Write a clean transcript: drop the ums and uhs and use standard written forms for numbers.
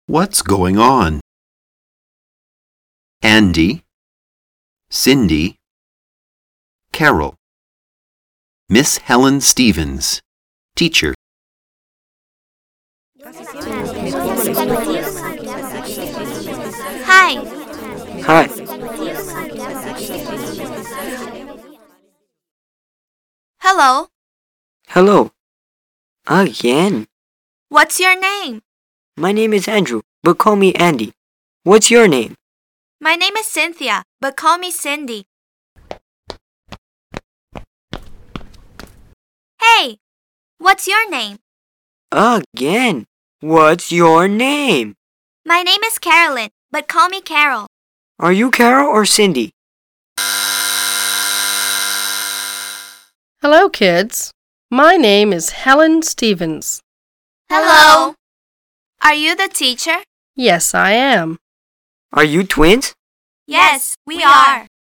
What's going on? Andy, Cindy, Carol. Miss Helen Stevens, teacher. Hi. Hi. Hello. Hello. Again. What's your name? My name is Andrew, but call me Andy. What's your name? My name is Cynthia, but call me Cindy. Hey, what's your name? Again. What's your name? My name is Carolyn, but call me Carol. Are you Carol or Cindy? Hello, kids. My name is Helen Stevens. Hello. Are you the teacher? Yes, I am. Are you twins? Yes, we are.